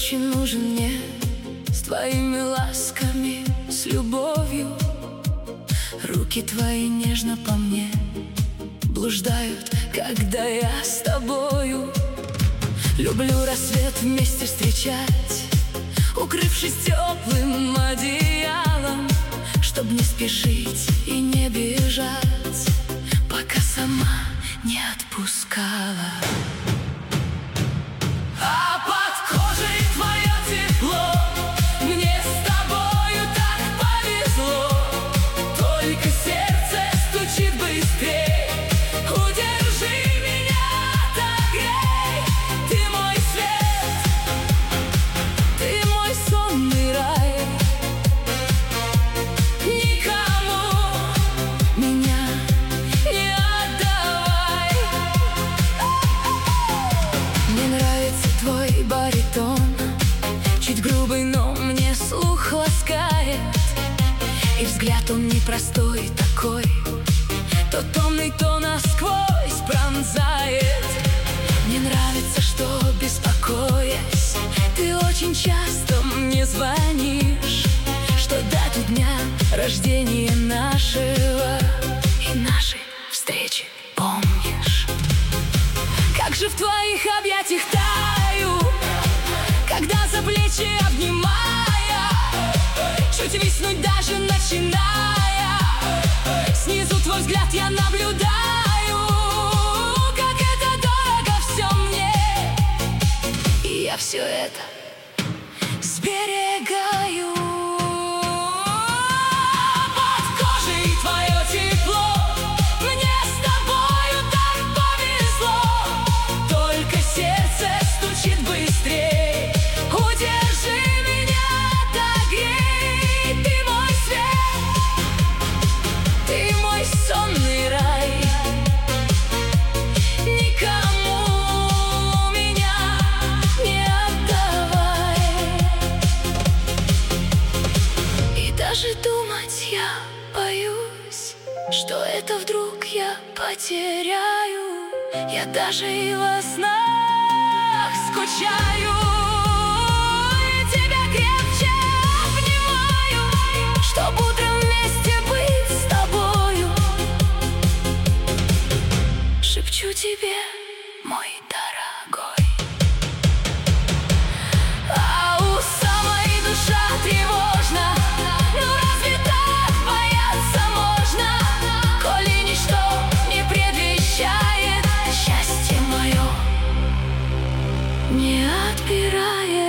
очень нужен мне, с твоими ласками, с любовью. Руки твои нежно по мне блуждают, когда я с тобою. Люблю рассвет вместе встречать, укрывшись теплым одеялом, чтоб не спешить и не бежать, пока сама не отпускала. А под кожей твое тепло, мне с тобою так повезло. Только сердце стучит быстрей, удержи меня, отогрей. Ты мой свет, ты мой сонный рай. Никому меня не отдавай. Мне нравится твой баритон, чуть грубый, но мне слух ласкает. И взгляд он непростой такой, то томный, то насквозь пронзает. Мне нравится, что, беспокоясь, ты очень часто мне звонишь, что дату дня рождения нашего и нашей встречи помнишь. Как же в твоих объятиях таю, когда за плечи обнимая, чуть виснуть даже начиная. Снизу твой взгляд я наблюдаю, как это дорого все мне. И я все это сберегаю. Под кожей твое тепло, мне с тобою так повезло. Только сердце стучит быстрей, удержи меня, отогрей. Ты мой свет, ты мой сонный рай. Никому меня не отдавай. И даже думать я боюсь, что это вдруг я потеряю. Я даже и во снах скучаю, и тебя крепче обнимаю, чтоб утром вместе быть с тобою. Шепчу тебе, мой дорогой. А у самой душа тревожна, ну разве так бояться можно, коли ничто не предвещает, счастье мое не отбирает.